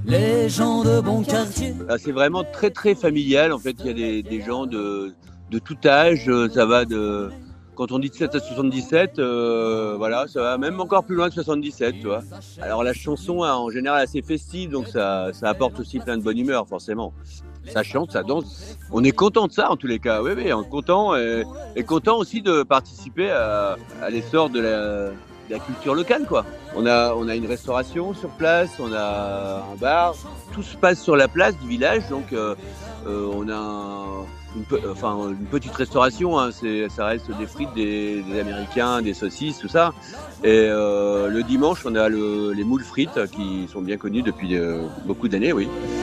les gens de bon quartier. C'est vraiment très très familial. En fait, il y a des gens de tout âge. Ça va de quand on dit de 7 à 77, voilà, ça va même encore plus loin que 77, tu vois. Alors la chanson est en général assez festive, donc ça apporte aussi plein de bonne humeur, forcément. Ça chante, ça danse. On est content de ça en tous les cas. Oui, oui, on est content et content aussi de participer à l'essor de la culture locale, quoi. On a une restauration sur place, on a un bar. Tout se passe sur la place du village, donc on a une petite restauration. Hein, ça reste des frites, des Américains, des saucisses, tout ça. Et le dimanche, on a les moules frites qui sont bien connues depuis beaucoup d'années, oui.